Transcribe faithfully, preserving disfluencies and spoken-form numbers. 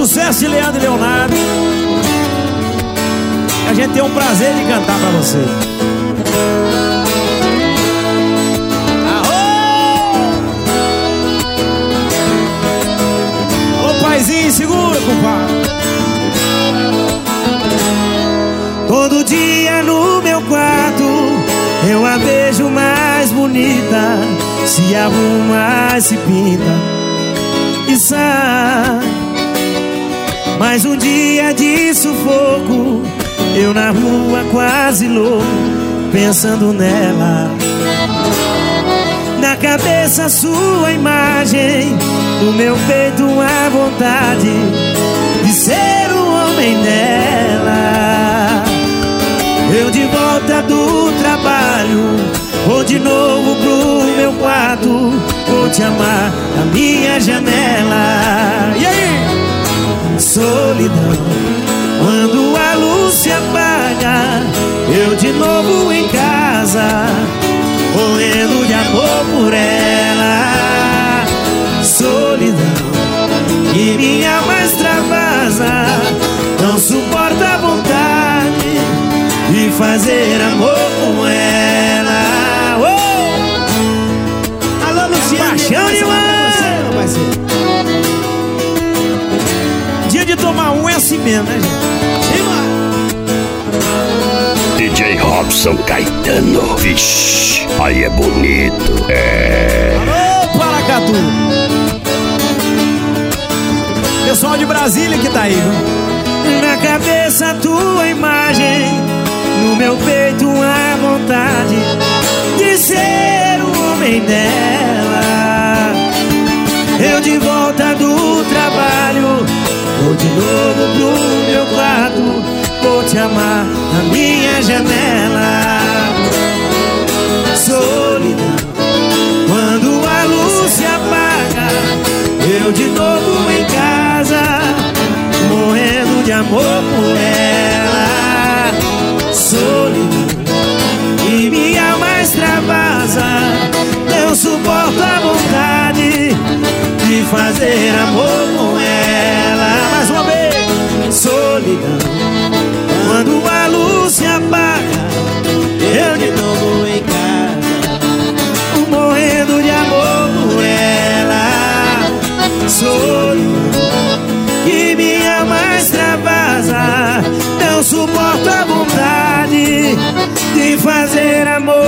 sucesso de Leandro e Leonardo. A gente tem o prazer de cantar pra você. Aô! Ô paizinho, segura, compadre. Todo dia no meu quarto eu a vejo mais bonita. Se arruma, se pinta e sai. Mais um dia de sufoco, eu na rua quase louco, pensando nela. Na cabeça sua imagem, no meu peito a vontade de ser o homem dela. Eu de volta do trabalho, vou de novo pro meu quarto, vou te amar na minha janela. E aí? Solidão, quando a luz se apaga, eu de novo em casa, morrendo de amor por ela. Solidão, que minha alma extravasa, não suporta a vontade de fazer amor com ela. Oh! Alô, Luciano, paixão demais, meu parceiro. Dia de tomar um é assim mesmo, né, gente? D J Robson Caetano, vixe, aí é bonito, é. Alô, Paracatu. Pessoal de Brasília que tá aí, viu? Na cabeça tua imagem, no meu peito a vontade de ser o homem dela. Eu de volta do trabalho, vou de novo pro meu quarto, vou te amar na minha janela. Solidão, quando a luz se apaga, eu de novo em casa, morrendo de amor por ela. Solidão, e minha alma extravasa, não suporto a vontade de fazer amor com ela. Mais uma vez. Solidão, quando a luz se apaga, eu de novo em casa, morrendo de amor por ela. Solidão, que minha alma extravasa, não suporto a vontade de fazer amor